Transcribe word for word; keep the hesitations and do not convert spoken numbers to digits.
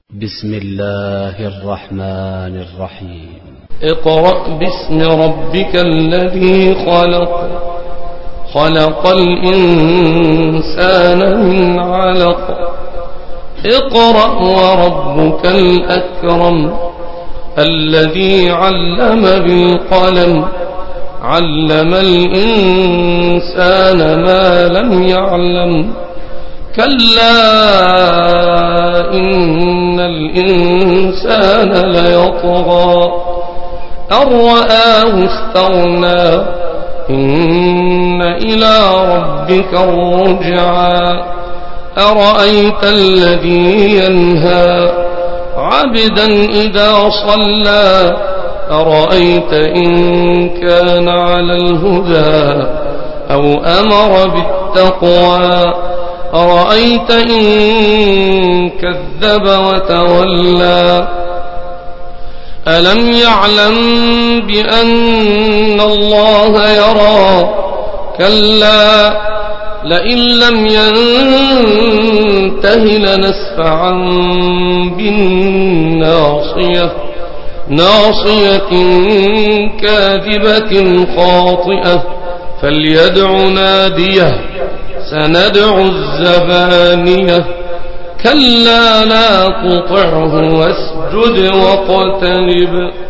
بسم الله الرحمن الرحيم. اقرأ باسم ربك الذي خلق خلق الإنسان من علق اقرأ وربك الأكرم الذي علم بالقلم علم الإنسان ما لم يعلم كلا إن الإنسان ليطغى أن رآه استغنى إن إلى ربك الرجعى أرأيت الذي ينهى عبدا إذا صلى أرأيت إن كان على الهدى أو أمر بالتقوى أرأيت إن كذب وتولى ألم يعلم بأن الله يرى كلا لئن لم ينته لنسفعا بالناصية ناصية كاذبة خاطئة فليدع ناديه سندع الزبانية كلا لا تطعه واسجد واقترب